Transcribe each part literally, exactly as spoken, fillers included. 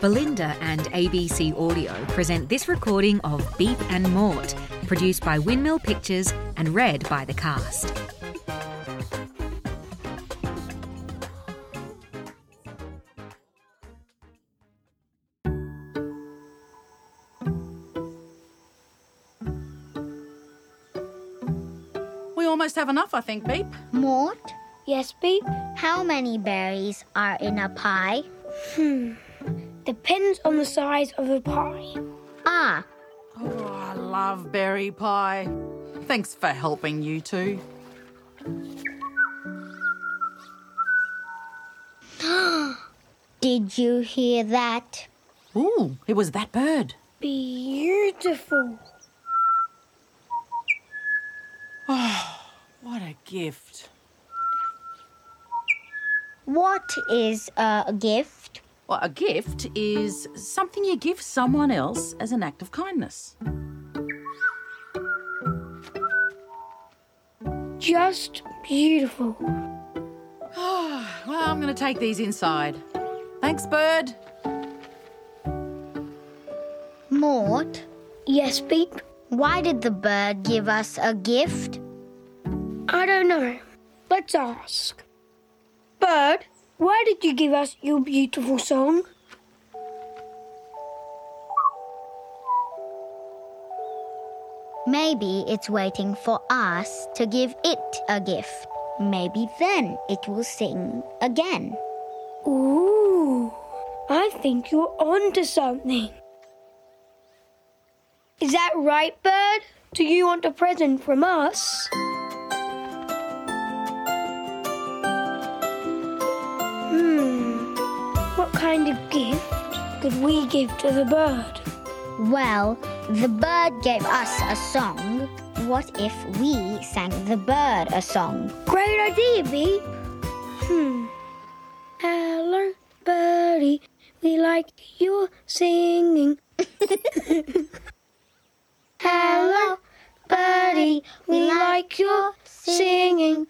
Belinda and A B C Audio present this recording of Beep and Mort, produced by Windmill Pictures and read by the cast. We almost have enough, I think, Beep. Mort, Yes, Beep? how many berries are in a pie? Hmm. Depends on the size of the pie. Ah, Oh, I love berry pie. Thanks for helping, you two. did you hear that? Ooh, it was that bird. Beautiful. What a gift. What is a gift? Well, a gift is something you give someone else as an act of kindness. Just beautiful. Well, I'm going to take these inside. Thanks, bird. Mort, Yes, Beep? why did the bird give us a gift? I don't know. Let's ask. Bird, why did you give us your beautiful song? Maybe it's waiting for us to give it a gift. Maybe then it will sing again. Ooh, I think you're onto something. Is that right, Bird? Do you want a present from us? Hmm, what kind of gift could we give to the bird? Well, the bird gave us a song. What if we sang the bird a song? Great idea, Beep. Hmm. Hello, birdie, we like your singing. Hello, birdie, we like your singing.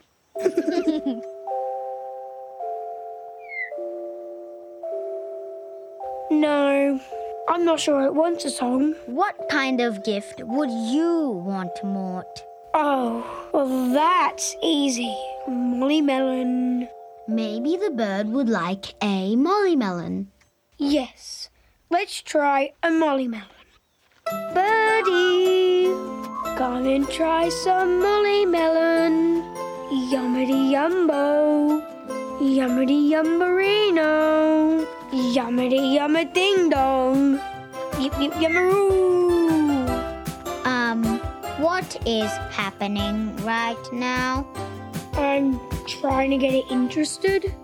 No, I'm not sure it wants a song. What kind of gift would you want, Mort? Oh, well, that's easy. Molly melon. Maybe the bird would like a molly melon. Yes, let's try a molly melon. Birdie, come and try some molly melon. Yummity yumbo, yummity yumbarino, yummity yumma ding dong, yip yip yummaroo. Um, what is happening right now? I'm trying to get it interested.